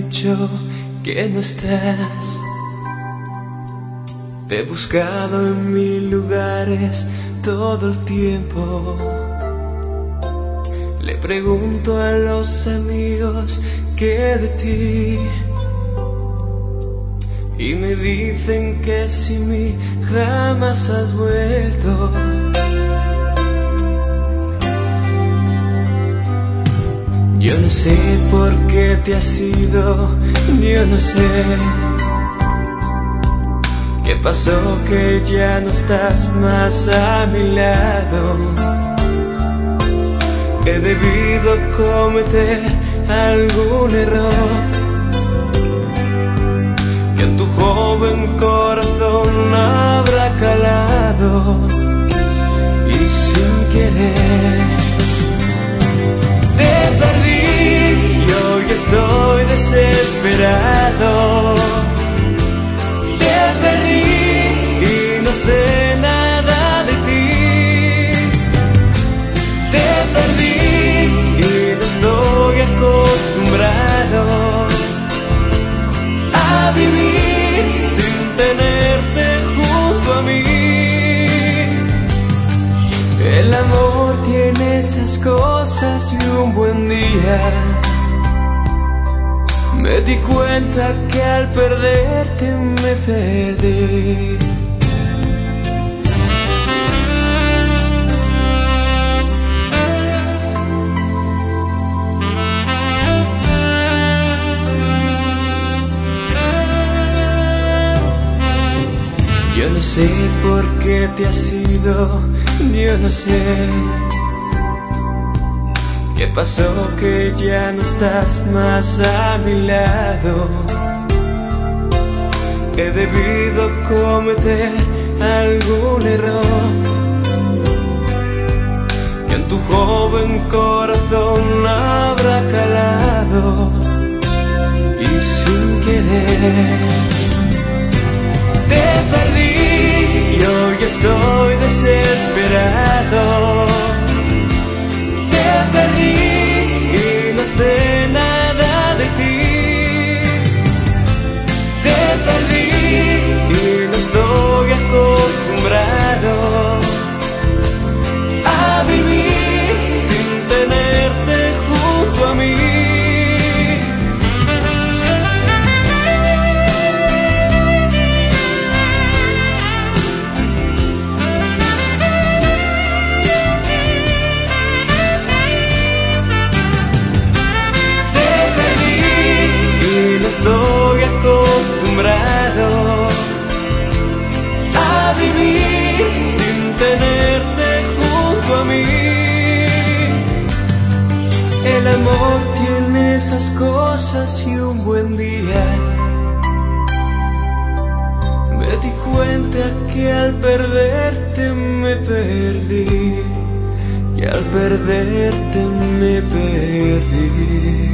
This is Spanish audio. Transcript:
dicho que no estás. Te he buscado en mil lugares todo el tiempo. Le pregunto a los amigos qué de ti, y me dicen que sin mí jamás has vuelto. Yo no sé por qué te has ido, yo no sé qué pasó que ya no estás más a mi lado. He debido cometer algún error que en tu joven corazón habrá calado, y sin querer te perdí y hoy estoy desesperado. Te perdí y no sé nada de ti. Te perdí y no estoy acostumbrado a vivir sin tenerte junto a mí. El amor tiene esas cosas y un buen día me di cuenta que al perderte me perdí. Yo no sé por qué te has ido, yo no sé qué pasó que ya no estás más a mi lado. He debido cometer algún error que en tu joven corazón habrá calado, y sin querer te perdí y hoy estoy desesperado. Te perdí y no sé nada de ti. Te perdí y no estoy acostumbrado a vivir sin tenerte junto a mí. Estoy acostumbrado a vivir sin tenerte junto a mí. El amor tiene esas cosas y un buen día me di cuenta que al perderte me perdí, que al perderte me perdí.